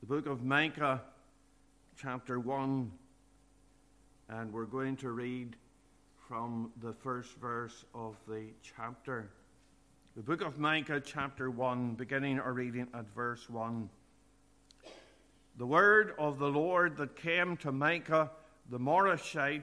the book of Micah, chapter 1, and we're going to read from the first verse of the chapter. The book of Micah, chapter 1, beginning our reading at verse 1. The word of the Lord that came to Micah the Morashite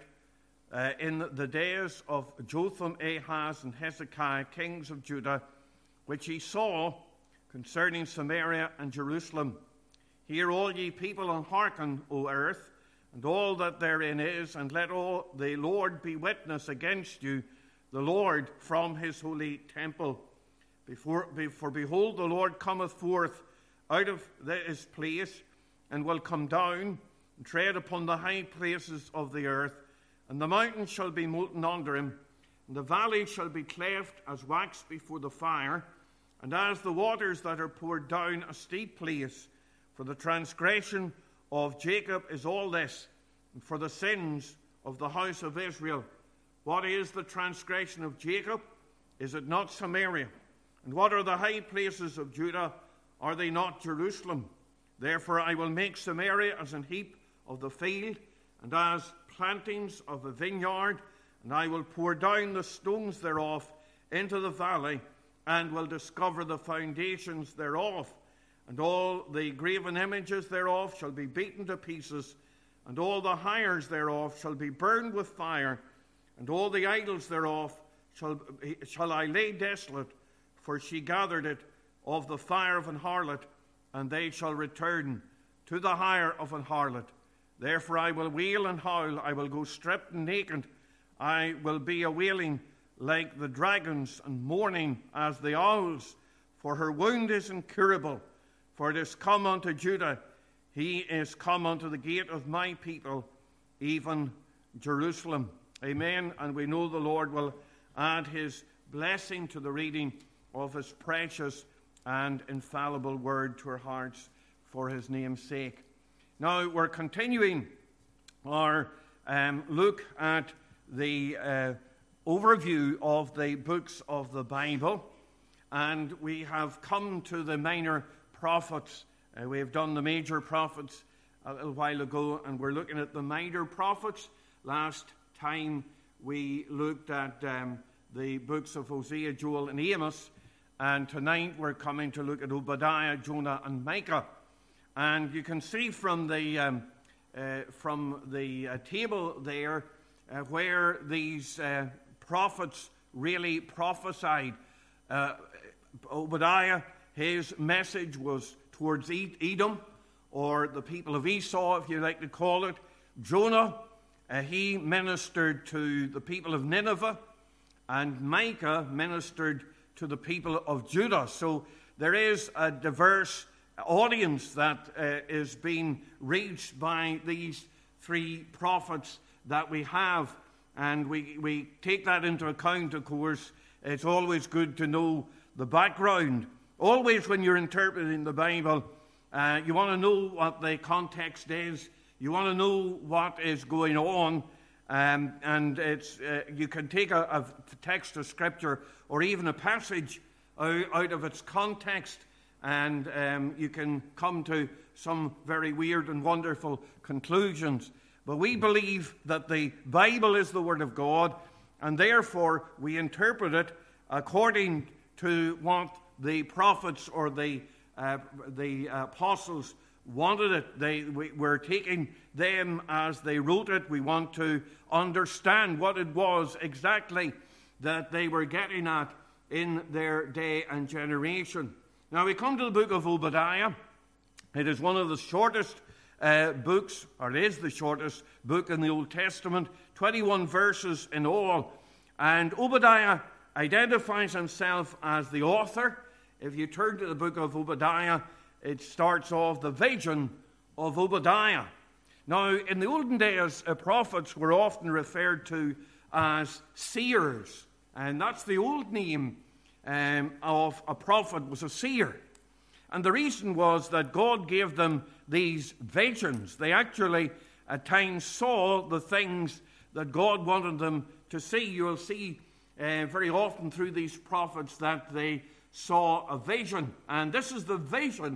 in the days of Jotham, Ahaz, and Hezekiah, kings of Judah, which he saw concerning Samaria and Jerusalem. Hear, all ye people, and hearken, O earth, and all that therein is, and let all the Lord be witness against you, the Lord from his holy temple. For behold, the Lord cometh forth out of his place, and will come down, and tread upon the high places of the earth, and the mountains shall be molten under him, and the valleys shall be cleft as wax before the fire, and as the waters that are poured down a steep place. For the transgression of Jacob is all this, and for the sins of the house of Israel. What is the transgression of Jacob? Is it not Samaria? And what are the high places of Judah? Are they not Jerusalem? Therefore I will make Samaria as an heap of the field, and as plantings of a vineyard, and I will pour down the stones thereof into the valley, and will discover the foundations thereof. And all the graven images thereof shall be beaten to pieces, and all the hires thereof shall be burned with fire, and all the idols thereof shall I lay desolate, for she gathered it of the fire of an harlot, and they shall return to the hire of an harlot. Therefore I will wail and howl, I will go stripped and naked, I will be a wailing like the dragons, and mourning as the owls, for her wound is incurable. For it is come unto Judah, he is come unto the gate of my people, even Jerusalem. Amen. And we know the Lord will add his blessing to the reading of his precious and infallible word to our hearts for his name's sake. Now we're continuing our look at the overview of the books of the Bible, and we have come to the minor prophets. We have done the major prophets a little while ago, and we're looking at the minor prophets. Last time we looked at the books of Hosea, Joel, and Amos, and tonight we're coming to look at Obadiah, Jonah, and Micah. And you can see from the table there where these prophets really prophesied. Obadiah, his message was towards Edom, or the people of Esau, if you like to call it. Jonah, he ministered to the people of Nineveh, and Micah ministered to the people of Judah. So there is a diverse audience that is being reached by these three prophets that we have, and we take that into account, of course. It's always good to know the background. Always when you're interpreting the Bible, you want to know what the context is. You want to know what is going on. And it's you can take a text of Scripture or even a passage out of its context, and you can come to some very weird and wonderful conclusions. But we believe that the Bible is the Word of God, and therefore we interpret it according to what the prophets or the apostles wanted it. We're taking them as they wrote it. We want to understand what it was exactly that they were getting at in their day and generation. Now we come to the book of Obadiah. It is one of the shortest books, or it is the shortest book in the Old Testament, 21 verses in all. And Obadiah identifies himself as the author. If you turn to the book of Obadiah, it starts off the vision of Obadiah. Now, in the olden days, prophets were often referred to as seers, and that's the old name of a prophet, was a seer. And the reason was that God gave them these visions. They actually at times saw the things that God wanted them to see. You'll see very often through these prophets that they saw a vision. And this is the vision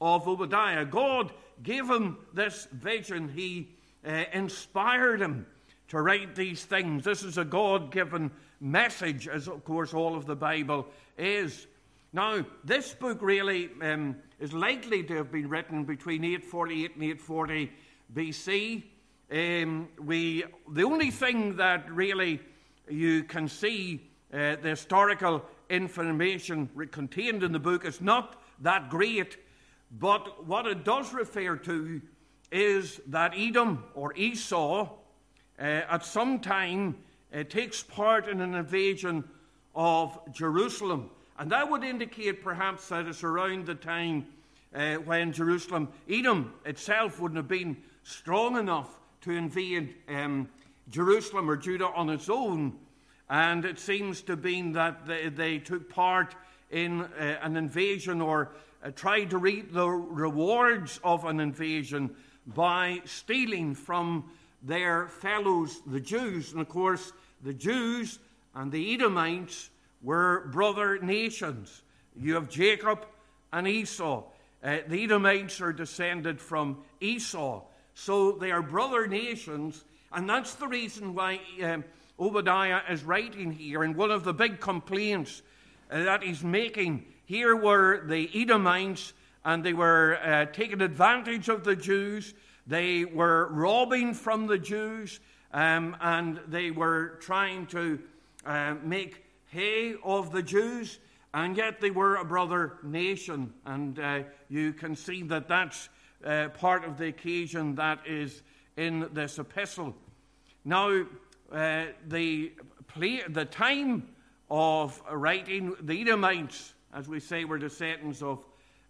of Obadiah. God gave him this vision. He inspired him to write these things. This is a God-given message, as of course all of the Bible is. Now, this book really is likely to have been written between 848 and 840 BC. The only thing that really you can see the historical information contained in the book is not that great, but what it does refer to is that Edom or Esau at some time takes part in an invasion of Jerusalem. And that would indicate perhaps that it's around the time when Edom itself wouldn't have been strong enough to invade Jerusalem or Judah on its own. And it seems to be that they took part in an invasion or tried to reap the rewards of an invasion by stealing from their fellows, the Jews. And of course, the Jews and the Edomites were brother nations. You have Jacob and Esau. The Edomites are descended from Esau. So they are brother nations, and that's the reason why Obadiah is writing here. And one of the big complaints that he's making here were the Edomites, and they were taking advantage of the Jews. They were robbing from the Jews, and they were trying to make hay of the Jews, and yet they were a brother nation. And you can see that that's part of the occasion that is in this epistle. Now, the time of writing, the Edomites, as we say, were descendants of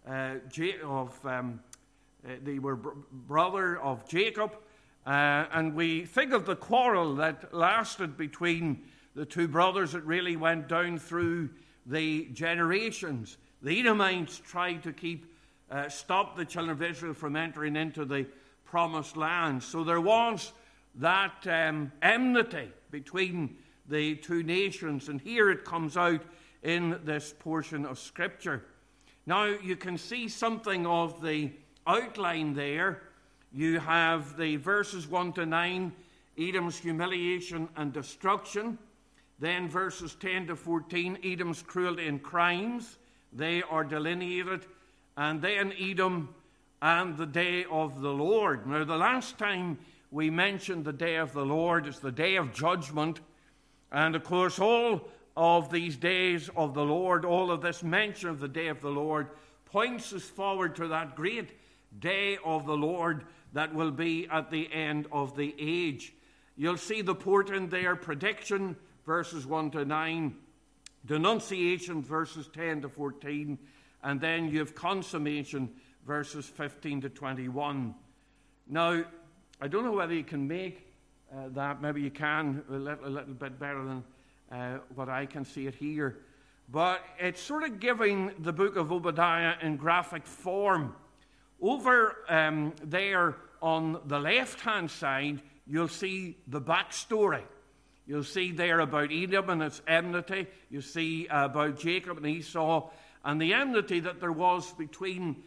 they were brother of Jacob, and we think of the quarrel that lasted between the two brothers. It really went down through the generations. The Edomites tried to stop the children of Israel from entering into the promised land. So there was that enmity between the two nations, and here it comes out in this portion of Scripture. Now, you can see something of the outline there. You have the verses 1 to 9, Edom's humiliation and destruction. Then verses 10 to 14, Edom's cruelty and crimes. They are delineated. And then Edom and the day of the Lord. Now, the last time we mentioned the day of the Lord is the day of judgment. And, of course, all of these days of the Lord, all of this mention of the day of the Lord, points us forward to that great day of the Lord that will be at the end of the age. You'll see the portent there, prediction, verses 1 to 9, denunciation, verses 10 to 14, and then you have consummation, verses 15 to 21. Now, I don't know whether you can make that. Maybe you can a little bit better than what I can see it here. But it's sort of giving the book of Obadiah in graphic form. Over there on the left-hand side, you'll see the backstory. You'll see there about Edom and its enmity. You see about Jacob and Esau and the enmity that there was between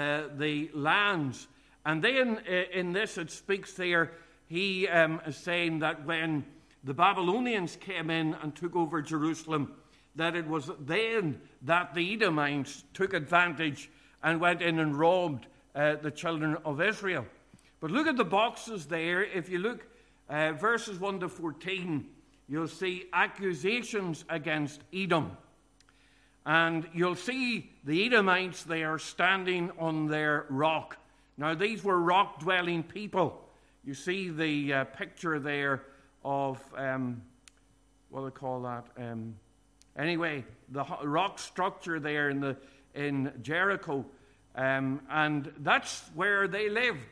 the lands. And then in this it speaks there, he is saying that when the Babylonians came in and took over Jerusalem, that it was then that the Edomites took advantage and went in and robbed the children of Israel. But look at the boxes there. If you look verses 1 to 14, you'll see accusations against Edom. And you'll see the Edomites, they are standing on their rock. Now, these were rock-dwelling people. You see the picture there of, what do they call that? Anyway, the rock structure there in Jericho. And that's where they lived.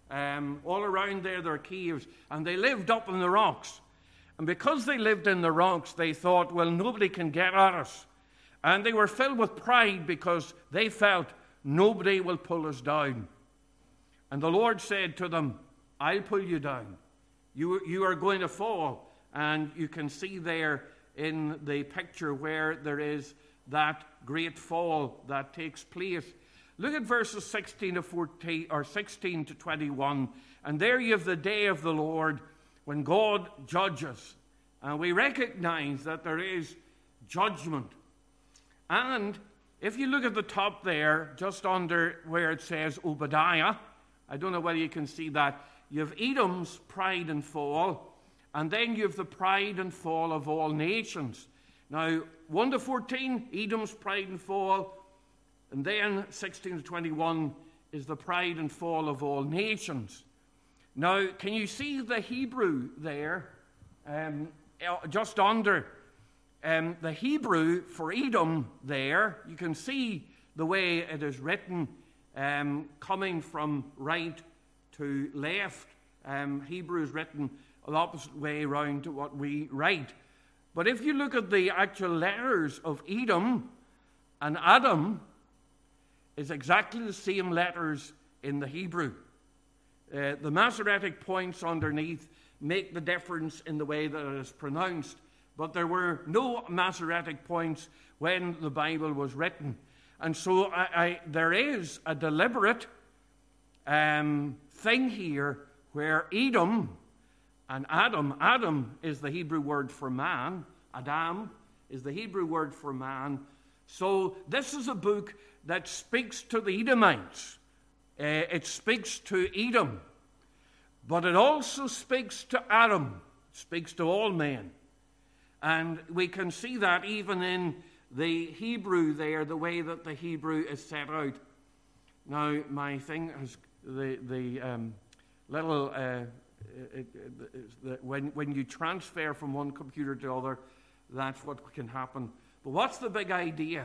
All around there are caves. And they lived up in the rocks. And because they lived in the rocks, they thought, well, nobody can get at us. And they were filled with pride because they felt nobody will pull us down. And the Lord said to them, I'll pull you down. You are going to fall. And you can see there in the picture where there is that great fall that takes place. Look at verses 16 to 14, or 16 to 21. And there you have the day of the Lord when God judges. And we recognize that there is judgment. And if you look at the top there, just under where it says Obadiah, I don't know whether you can see that, you have Edom's pride and fall, and then you have the pride and fall of all nations. Now, 1 to 14, Edom's pride and fall, and then 16 to 21 is the pride and fall of all nations. Now, can you see the Hebrew there, just under the Hebrew for Edom there? You can see the way it is written, coming from right to left. Hebrew is written the opposite way around to what we write. But if you look at the actual letters of Edom and Adam, it's exactly the same letters in the Hebrew. The Masoretic points underneath make the difference in the way that it is pronounced. But there were no Masoretic points when the Bible was written. And so there is a deliberate thing here where Edom and Adam is the Hebrew word for man. Adam is the Hebrew word for man. So this is a book that speaks to the Edomites. It speaks to Edom. But it also speaks to Adam. It speaks to all men. And we can see that even in the Hebrew there, the way that the Hebrew is set out. Now, my thing is when you transfer from one computer to the other, that's what can happen. But what's the big idea?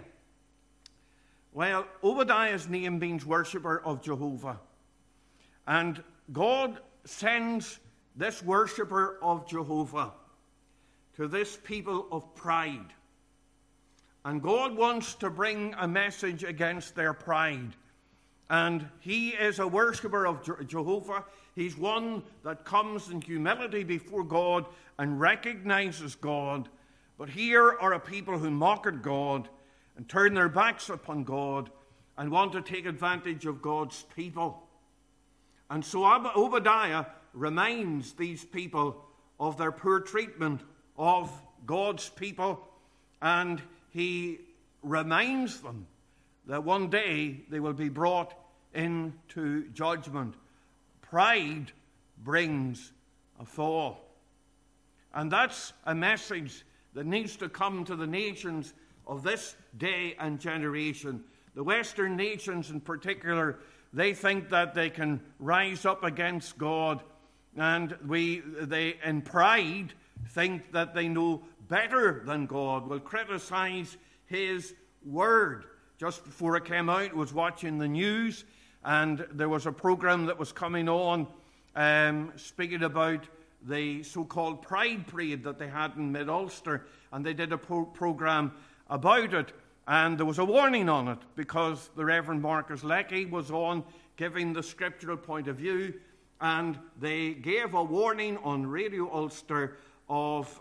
Well, Obadiah's name means worshipper of Jehovah. And God sends this worshipper of Jehovah to this people of pride. And God wants to bring a message against their pride. And he is a worshipper of Jehovah. He's one that comes in humility before God and recognizes God. But here are a people who mock at God and turn their backs upon God and want to take advantage of God's people. And so Obadiah reminds these people of their poor treatment of God's people, and he reminds them that one day they will be brought into judgment. Pride brings a fall. And that's a message that needs to come to the nations of this day and generation. The Western nations in particular, they think that they can rise up against God, and they in pride think that they know better than God, will criticize his word. Just before it came out, I was watching the news, and there was a program that was coming on speaking about the so-called Pride Parade that they had in Mid-Ulster, and they did a program about it, and there was a warning on it because the Reverend Marcus Leckie was on giving the scriptural point of view, and they gave a warning on Radio Ulster of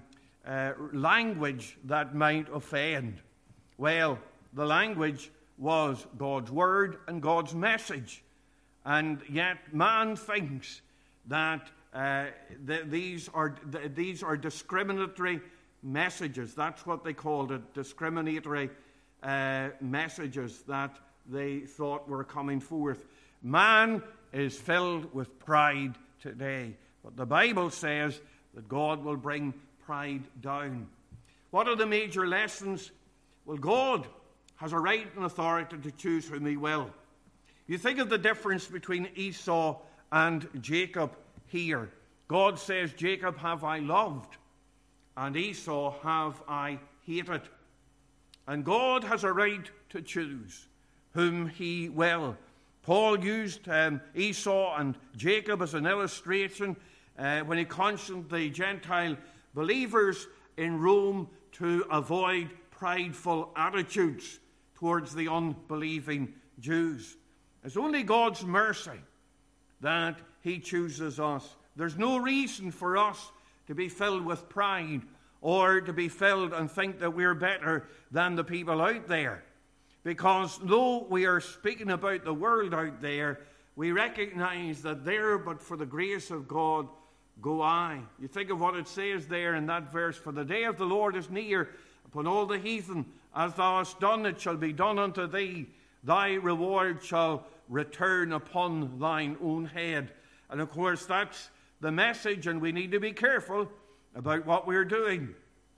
language that might offend. Well, the language was God's word and God's message, and yet man thinks that these are discriminatory messages. That's what they called it, discriminatory messages that they thought were coming forth. Man is filled with pride today, but the Bible says that God will bring pride down. What are the major lessons? Well, God has a right and authority to choose whom he will. You think of the difference between Esau and Jacob here. God says, Jacob have I loved, and Esau have I hated. And God has a right to choose whom he will. Paul used Esau and Jacob as an illustration when he cautioned the Gentile believers in Rome to avoid prideful attitudes towards the unbelieving Jews. It's only God's mercy that he chooses us. There's no reason for us to be filled with pride or to be filled and think that we're better than the people out there. Because though we are speaking about the world out there, we recognize that there, but for the grace of God, go I. You think of what it says there in that verse, for the day of the Lord is near upon all the heathen. As thou hast done, it shall be done unto thee. Thy reward shall return upon thine own head. And of course, that's the message, and we need to be careful about what we're doing.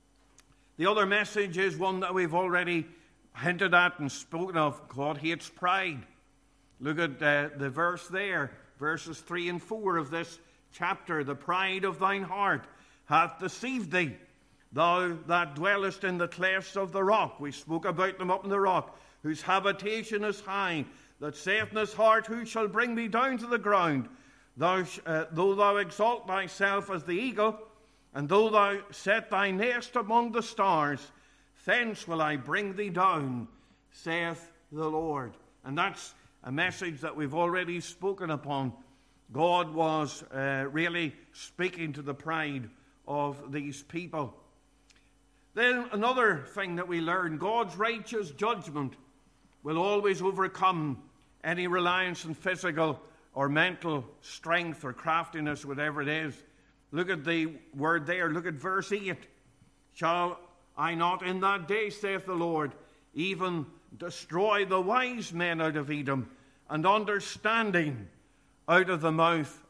The other message is one that we've already hinted at and spoken of. God hates pride. Look at the verse there, verses 3 and 4 of this chapter. The pride of thine heart hath deceived thee, thou that dwellest in the clefts of the rock. We spoke about them up in the rock, whose habitation is high, that saith in his heart, who shall bring me down to the ground? Though thou exalt thyself as the eagle, and though thou set thy nest among the stars, thence will I bring thee down, saith the Lord. And that's a message that we've already spoken upon. God was really speaking to the pride of these people. Then another thing that we learn, God's righteous judgment will always overcome any reliance on physical or mental strength or craftiness, whatever it is. Look at the word there. Look at verse 8. Shall I not in that day, saith the Lord, even destroy the wise men out of Edom, and understanding out of the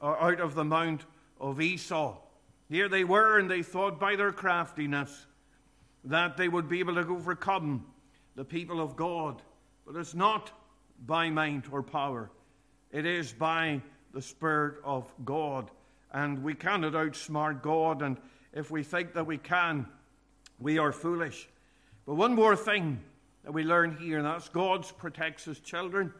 mount of Esau? Here they were, and they thought by their craftiness that they would be able to overcome the people of God. But it's not by might or power. It is by the Spirit of God. And we cannot outsmart God, and if we think that we can, we are foolish. But one more thing that we learn here, and that's God protects his children.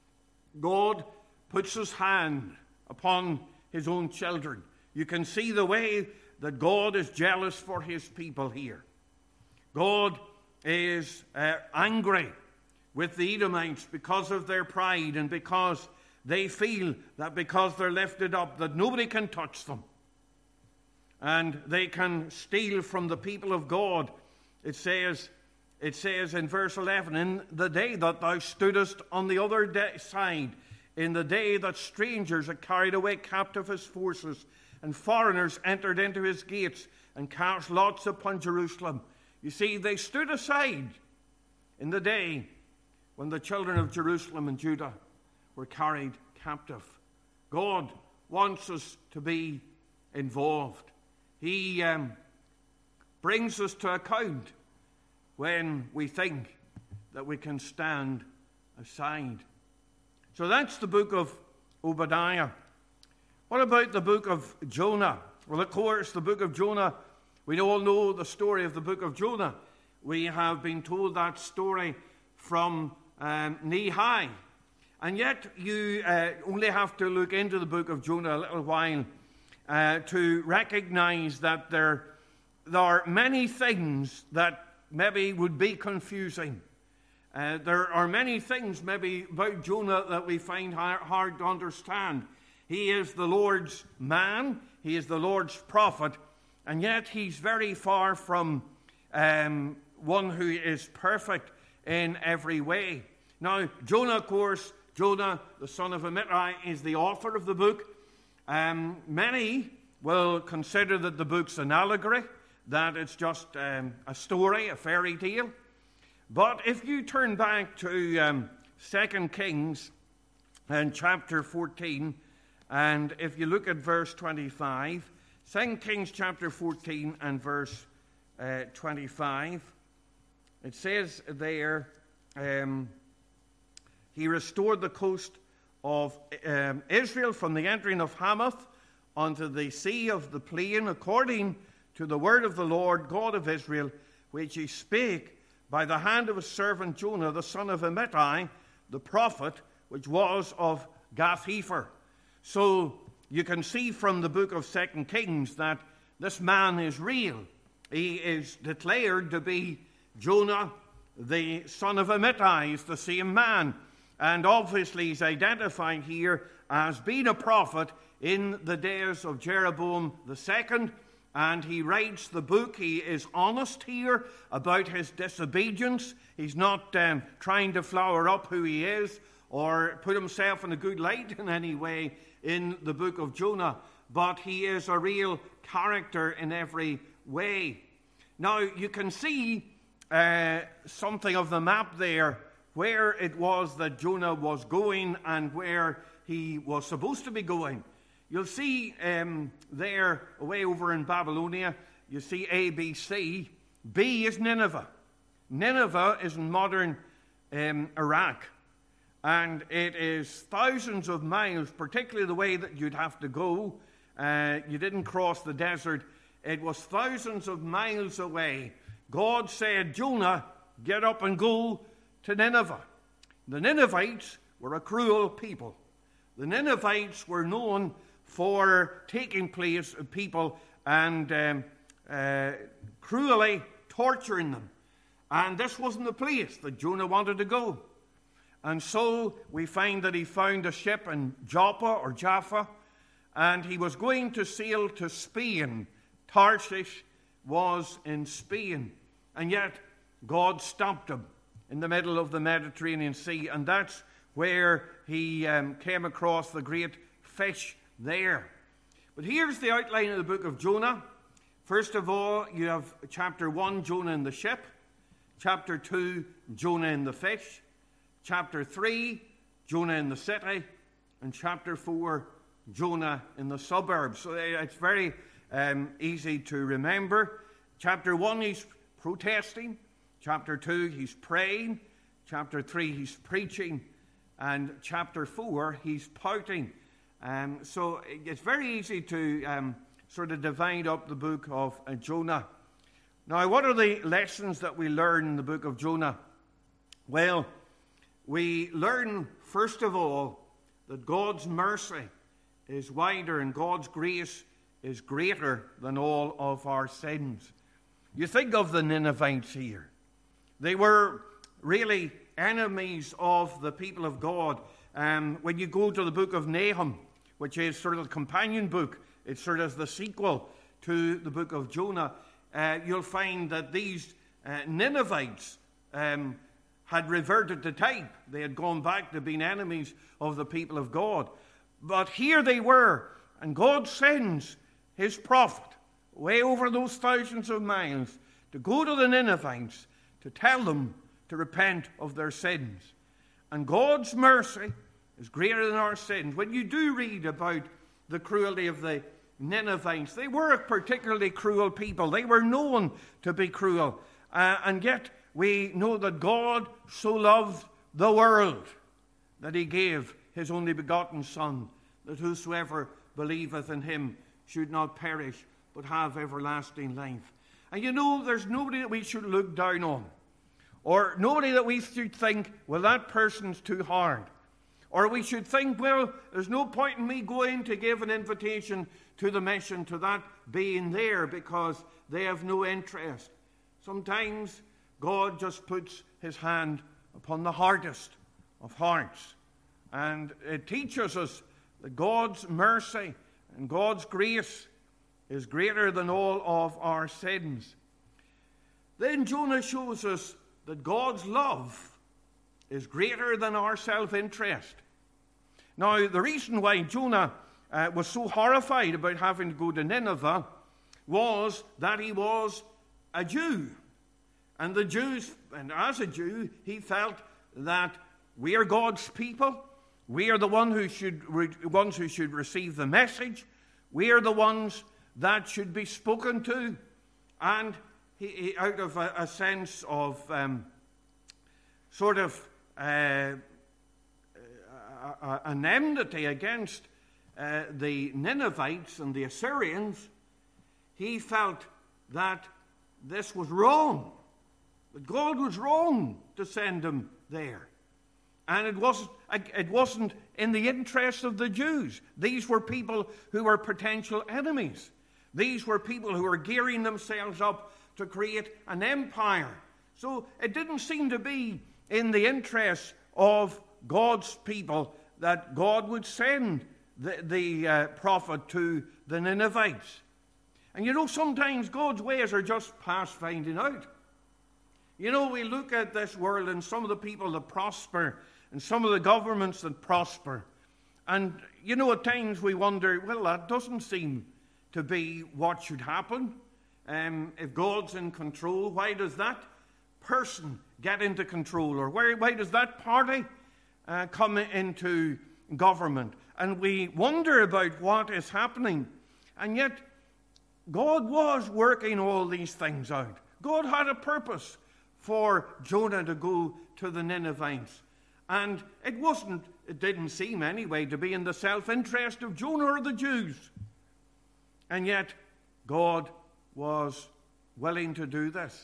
God puts his hand upon his own children. You can see the way that God is jealous for his people here. God is angry with the Edomites because of their pride, and because they feel that because they're lifted up that nobody can touch them, and they can steal from the people of God. It says in verse 11, in the day that thou stoodest on the other side, in the day that strangers had carried away captive his forces, and foreigners entered into his gates, and cast lots upon Jerusalem. You see, they stood aside in the day when the children of Jerusalem and Judah were carried captive. God wants us to be involved. He brings us to account when we think that we can stand aside. So that's the book of Obadiah. What about the book of Jonah? Well, of course, the book of Jonah, we all know the story of the book of Jonah. We have been told that story from knee-high. And yet you only have to look into the book of Jonah a little while to recognize that there are many things that maybe would be confusing. There are many things maybe about Jonah that we find hard to understand. He is the Lord's man, he is the Lord's prophet, and yet he's very far from one who is perfect in every way. Now, Jonah, of course, Jonah, the son of Amittai, is the author of the book. Many will consider that the book's an allegory, that it's just a story, a fairy tale. But if you turn back to 2 Kings and chapter 14, and if you look at verse 25, 2 Kings chapter 14 and verse 25, it says there, he restored the coast of Israel from the entering of Hamath unto the sea of the plain, according to the word of the Lord God of Israel, which he spake by the hand of his servant Jonah, the son of Amittai, the prophet, which was of Gath-hepher. So you can see from the book of 2 Kings that this man is real. He is declared to be Jonah, the son of Amittai. He's the same man. And obviously he's identified here as being a prophet in the days of Jeroboam II and he writes the book. He is honest here about his disobedience. He's not trying to flower up who he is or put himself in a good light in any way in the book of Jonah, but he is a real character in every way. Now, you can see something of the map there, where it was that Jonah was going and where he was supposed to be going. You'll see there, away over in Babylonia, you see A, B, C. B is Nineveh. Nineveh is in modern Iraq. And it is thousands of miles, particularly the way that you'd have to go. You didn't cross the desert. It was thousands of miles away. God said, Jonah, get up and go to Nineveh. The Ninevites were a cruel people. The Ninevites were known for taking place of people and cruelly torturing them. And this wasn't the place that Jonah wanted to go. And so we find that he found a ship in Jaffa, and he was going to sail to Spain. Tarshish was in Spain. And yet God stopped him in the middle of the Mediterranean Sea, and that's where he came across the great fish there. But here's the outline of the book of Jonah. First of all, you have chapter 1, Jonah in the ship. Chapter 2, Jonah in the fish. Chapter 3, Jonah in the city. And chapter 4, Jonah in the suburbs. So it's very easy to remember. Chapter 1, he's protesting. Chapter 2, he's praying. Chapter 3, he's preaching. And chapter 4, he's pouting. So it's very easy to sort of divide up the book of Jonah. Now, what are the lessons that we learn in the book of Jonah? Well, we learn, first of all, that God's mercy is wider and God's grace is greater than all of our sins. You think of the Ninevites here. They were really enemies of the people of God. When you go to the book of Nahum, which is sort of the companion book, it's sort of the sequel to the book of Jonah, you'll find that these Ninevites had reverted to type. They had gone back to being enemies of the people of God. But here they were, and God sends his prophet way over those thousands of miles to go to the Ninevites to tell them to repent of their sins. And God's mercy is greater than our sins. When you do read about the cruelty of the Ninevites, they were a particularly cruel people. They were known to be cruel. And yet we know that God so loved the world that he gave his only begotten Son, that whosoever believeth in him should not perish, but have everlasting life. And you know, there's nobody that we should look down on, or nobody that we should think, well, that person's too hard. Or we should think, well, there's no point in me going to give an invitation to the mission, to that being there, because they have no interest. Sometimes God just puts his hand upon the hardest of hearts. And it teaches us that God's mercy and God's grace is greater than all of our sins. Then Jonah shows us that God's love is greater than our self-interest. Now, the reason why Jonah was so horrified about having to go to Nineveh was that he was a Jew. And the Jews, and as a Jew, he felt that we are God's people. We are the ones who should receive the message. We are the ones that should be spoken to. And he out of a sense of sort of an enmity against the Ninevites and the Assyrians, he felt that this was wrong, that God was wrong to send him there. And it wasn't in the interest of the Jews. These were people who were potential enemies. These were people who were gearing themselves up to create an empire. So it didn't seem to be in the interest of God's people that God would send the prophet to the Ninevites. And sometimes God's ways are just past finding out. We look at this world and some of the people that prosper and some of the governments that prosper. And, at times we wonder, well, that doesn't seem to be what should happen. If God's in control, why does that person get into control? Or why does that party come into government? And we wonder about what is happening. And yet, God was working all these things out. God had a purpose for Jonah to go to the Ninevites. And it didn't seem anyway to be in the self-interest of Jonah or the Jews. And yet, God was willing to do this.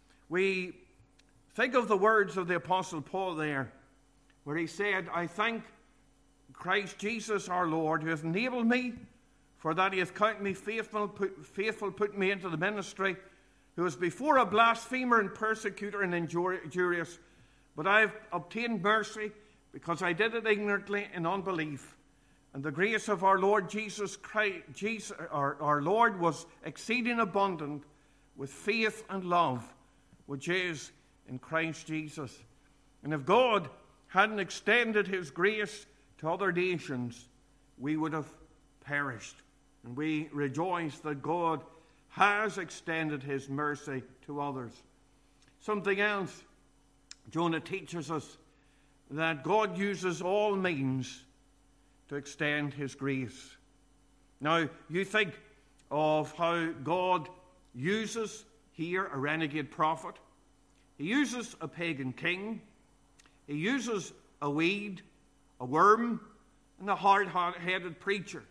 We think of the words of the Apostle Paul there, where he said, I thank Christ Jesus our Lord, who hath enabled me, for that he hath counted me faithful, put me into the ministry, who was before a blasphemer and persecutor and injurious, but I have obtained mercy, because I did it ignorantly in unbelief. And the grace of our Lord Jesus Christ, our Lord, was exceeding abundant with faith and love, which is in Christ Jesus. And if God hadn't extended his grace to other nations, we would have perished. And we rejoice that God has extended his mercy to others. Something else, Jonah teaches us that God uses all means to extend his grace. Now, you think of how God uses here a renegade prophet. He uses a pagan king. He uses a weed, a worm, and a hard-headed preacher.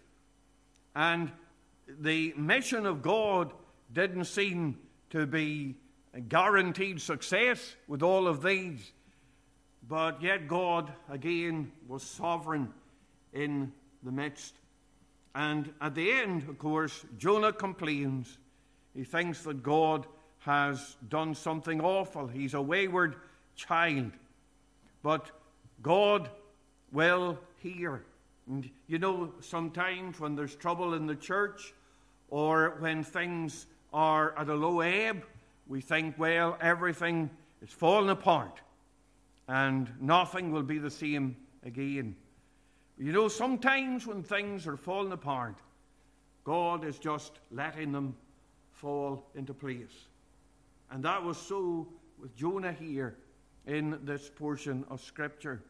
And the mission of God didn't seem to be a guaranteed success with all of these. But yet God, again, was sovereign in the midst. And at the end, of course, Jonah complains. He thinks that God has done something awful. He's a wayward child. But God will hear. And sometimes when there's trouble in the church or when things are at a low ebb, we think, well, everything is falling apart and nothing will be the same again. Sometimes when things are falling apart, God is just letting them fall into place. And that was so with Jonah here in this portion of Scripture.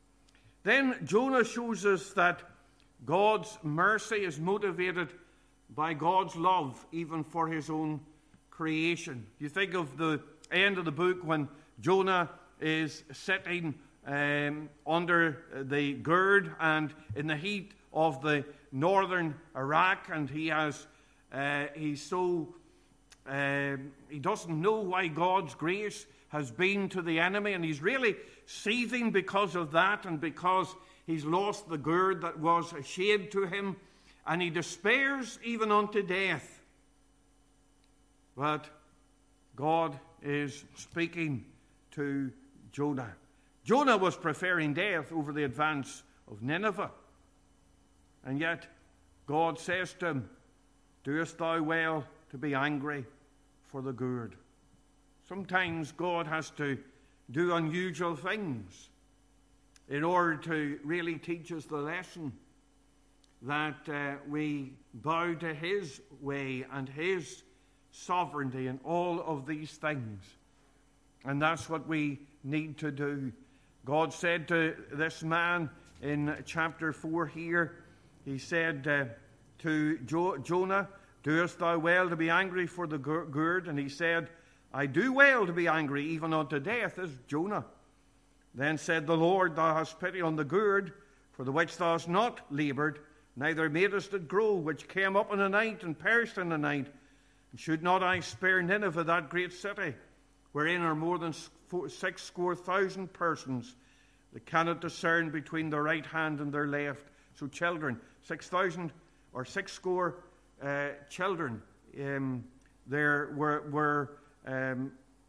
Then Jonah shows us that God's mercy is motivated by God's love, even for his own creation. You think of the end of the book when Jonah is sitting under the gird and in the heat of the northern Iraq, and he doesn't know why God's grace has been to the enemy, and he's really seething because of that, and because he's lost the gird that was a shade to him, and he despairs even unto death. But God is speaking to Jonah. Jonah was preferring death over the advance of Nineveh. And yet God says to him, doest thou well to be angry for the good? Sometimes God has to do unusual things in order to really teach us the lesson that we bow to his way and his sovereignty in all of these things. And that's what we need to do. God said to this man in chapter 4 here, he said to Jonah, doest thou well to be angry for the good? And he said, I do well to be angry, even unto death, as Jonah. Then said the Lord, thou hast pity on the good, for the which thou hast not laboured, neither madest it grow, which came up in a night and perished in a night. And should not I spare Nineveh, that great city, wherein are more than 6,000 persons that cannot discern between their right hand and their left? So children, 6,000 or 60 children. There were the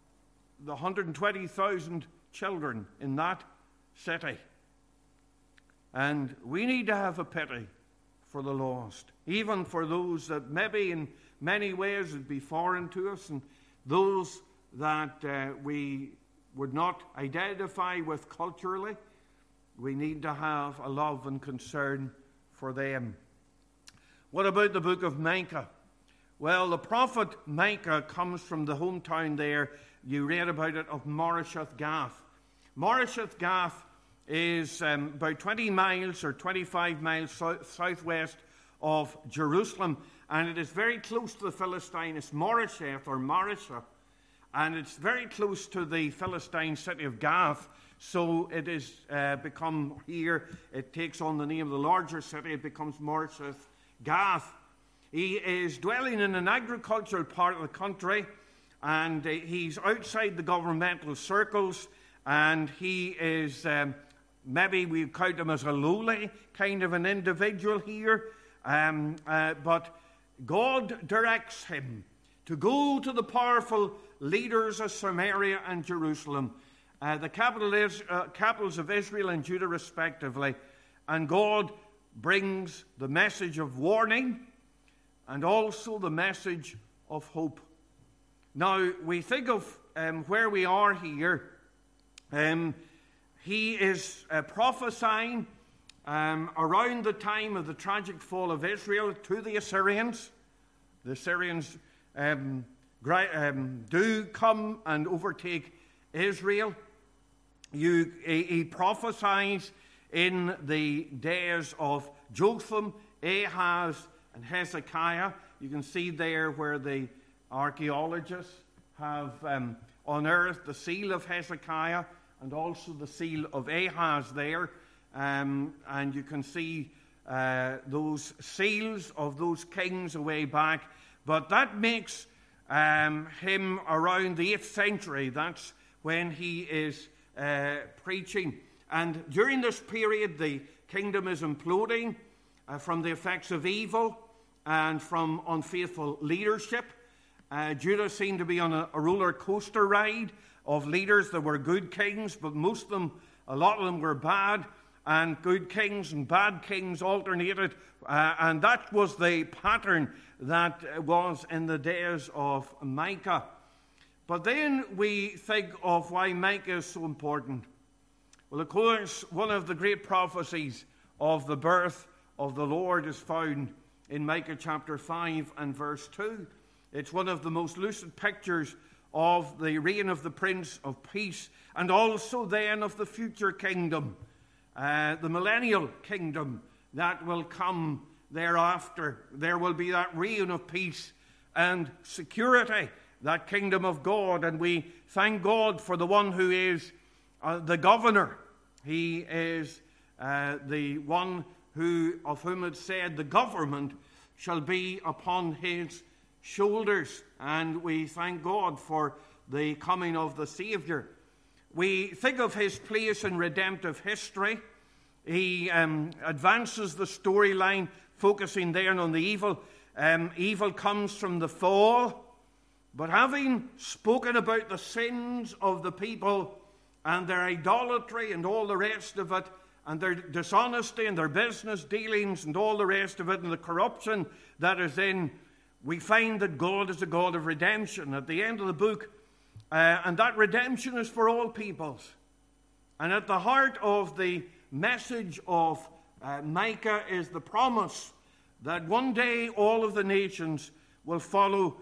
120,000 children in that city. And we need to have a pity for the lost, even for those that maybe in many ways would be foreign to us, and those that we would not identify with culturally. We need to have a love and concern for them. What about the book of Micah? Well, the prophet Micah comes from the hometown there, you read about it, of Moresheth Gath. Moresheth Gath is about 20 miles or 25 miles southwest of Jerusalem, and it is very close to the Philistine. It's Moresheth or Moresheth, and it's very close to the Philistine city of Gath. So it is become here, it takes on the name of the larger city, it becomes Moresheth Gath. He is dwelling in an agricultural part of the country, and he's outside the governmental circles, and he is, maybe we count him as a lowly kind of an individual here, but God directs him to go to the powerful leaders of Samaria and Jerusalem, the capitals of Israel and Judah respectively, and God brings the message of warning and also the message of hope. Now, we think of where we are here. He is prophesying around the time of the tragic fall of Israel to the Assyrians. The Assyrians do come and overtake Israel. He prophesies in the days of Jotham, Ahaz, and Hezekiah. You can see there where the archaeologists have unearthed the seal of Hezekiah and also the seal of Ahaz there. And you can see those seals of those kings away back. But that makes him around the 8th century. That's when he is preaching. And during this period, the kingdom is imploding from the effects of evil and from unfaithful leadership. Judah seemed to be on a roller coaster ride of leaders that were good kings, but most of them, a lot of them were bad, and good kings and bad kings alternated, and that was the pattern that was in the days of Micah. But then we think of why Micah is so important. Well, of course, one of the great prophecies of the birth of the Lord is found in Micah chapter 5 and verse 2. It's one of the most lucid pictures of the reign of the Prince of Peace, and also then of the future kingdom, the millennial kingdom that will come thereafter. There will be that reign of peace and security, that kingdom of God, and we thank God for the one who is the governor. He is the one of whom it said the government shall be upon his shoulders, and we thank God for the coming of the Savior. We think of his place in redemptive history. He advances the storyline, focusing there on the evil. Evil comes from the fall, but having spoken about the sins of the people and their idolatry and all the rest of it, and their dishonesty and their business dealings and all the rest of it, and the corruption that is in, we find that God is a God of redemption at the end of the book, and that redemption is for all peoples. And at the heart of the message of Micah is the promise that one day all of the nations will follow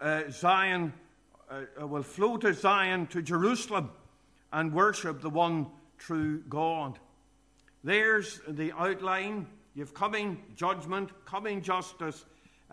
Zion, will flow to Zion, to Jerusalem, and worship the one true God. There's the outline. You've coming judgment, coming justice,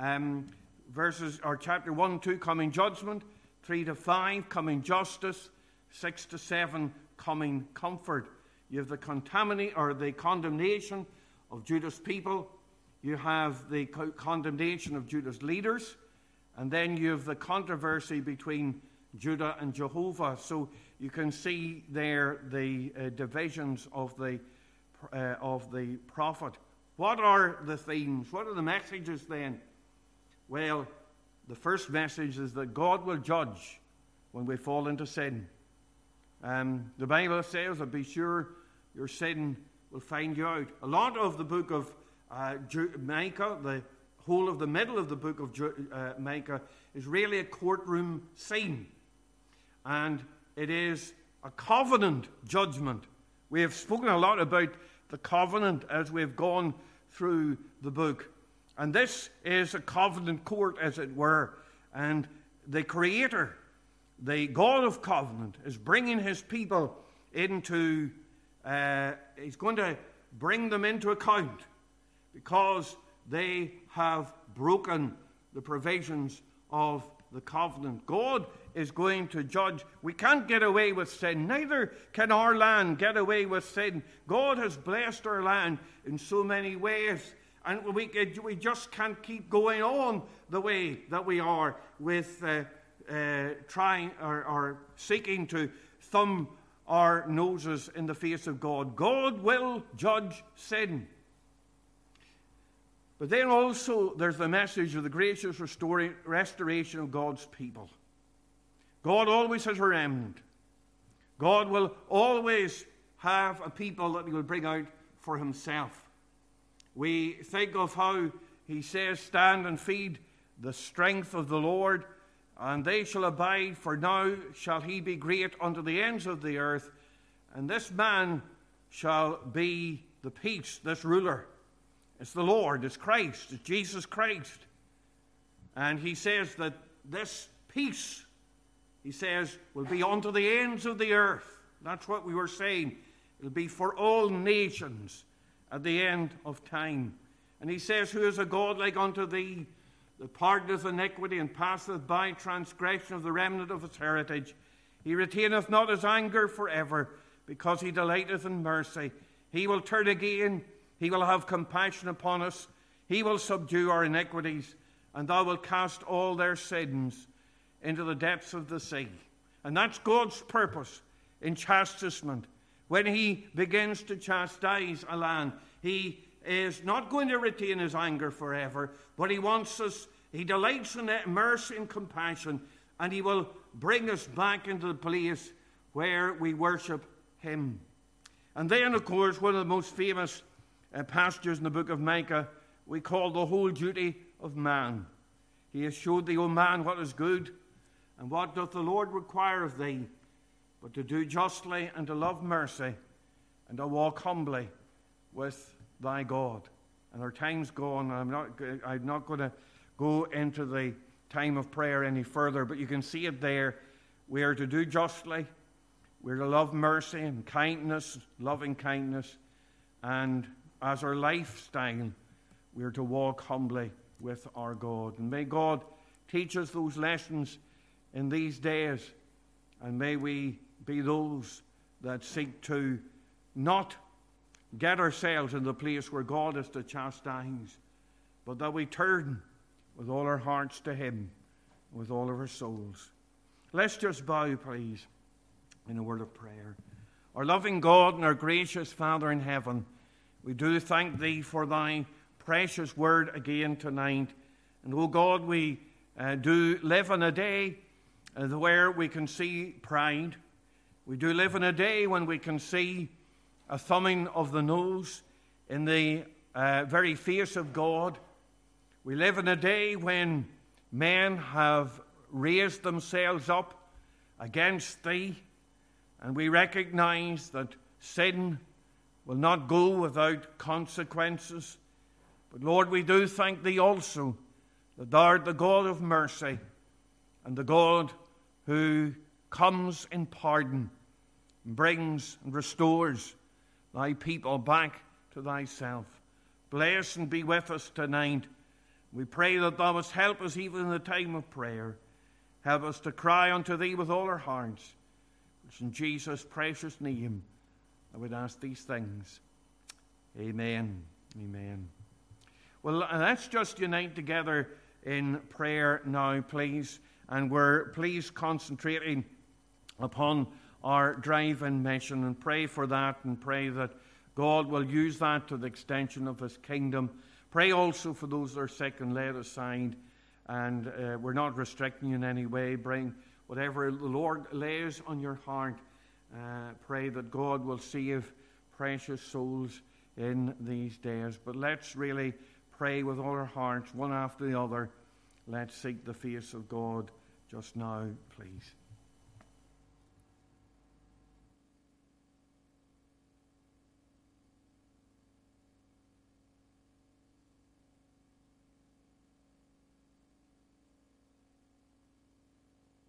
chapter 1, 2, coming judgment, 3 to 5, coming justice, 6 to 7, coming comfort. You have the condemnation of Judah's people. You have the condemnation of Judah's leaders. And then you have the controversy between Judah and Jehovah. So you can see there the divisions of the prophet. What are the themes? What are the messages then? Well, the first message is that God will judge when we fall into sin. The Bible says that be sure your sin will find you out. A lot of the book of Micah, the whole of the middle of the book of Micah, is really a courtroom scene. And it is a covenant judgment. We have spoken a lot about the covenant as we've gone through the book. And this is a covenant court, as it were. And the Creator, the God of covenant, is bringing his people into, he's going to bring them into account because they have broken the provisions of the covenant. God is going to judge. We can't get away with sin. Neither can our land get away with sin. God has blessed our land in so many ways, and we just can't keep going on the way that we are with trying or seeking to thumb our noses in the face of God. God will judge sin. But then also there's the message of the gracious restoration of God's people. God always has a remnant. God will always have a people that he will bring out for himself. We think of how he says, stand and feed the strength of the Lord, and they shall abide, for now shall he be great unto the ends of the earth. And this man shall be the peace, this ruler. It's the Lord, it's Christ, it's Jesus Christ. And he says that this peace, he says, will be unto the ends of the earth. That's what we were saying. It'll be for all nations at the end of time. And he says, who is a God like unto thee, that pardoneth iniquity and passeth by transgression of the remnant of his heritage? He retaineth not his anger forever, because he delighteth in mercy. He will turn again. He will have compassion upon us. He will subdue our iniquities, and thou wilt cast all their sins into the depths of the sea. And that's God's purpose in chastisement. When he begins to chastise a land, he is not going to retain his anger forever, but he wants us, he delights in mercy and compassion, and he will bring us back into the place where we worship him. And then, of course, one of the most famous passages in the book of Micah we call the whole duty of man. He has showed thee, O man, what is good, and what doth the Lord require of thee, but to do justly and to love mercy and to walk humbly with thy God. And our time's gone. I'm not going to go into the time of prayer any further, but you can see it there. We are to do justly. We're to love mercy and kindness, loving kindness, and as our lifestyle, we're to walk humbly with our God. And may God teach us those lessons in these days, and may we be those that seek to not get ourselves in the place where God is to chastise, but that we turn with all our hearts to him, with all of our souls. Let's just bow, please, in a word of prayer. Our loving God and our gracious Father in heaven, we do thank thee for thy precious word again tonight. And, oh God, we do live in a day where we can see pride. We do live in a day when we can see a thumbing of the nose in the very face of God. We live in a day when men have raised themselves up against thee, and we recognize that sin will not go without consequences. But Lord, we do thank thee also that thou art the God of mercy and the God who comes in pardon and brings and restores thy people back to thyself. Bless and be with us tonight. We pray that thou must help us even in the time of prayer. Help us to cry unto thee with all our hearts. It's in Jesus' precious name I would ask these things. Amen. Amen. Well, let's just unite together in prayer now, please. And we're please concentrating upon our drive-in mission, and pray for that, and pray that God will use that to the extension of his kingdom. Pray also for those that are sick and laid aside. And we're not restricting you in any way. Bring whatever the Lord lays on your heart. Pray that God will save precious souls in these days. But let's really pray with all our hearts, one after the other. Let's seek the face of God just now, please.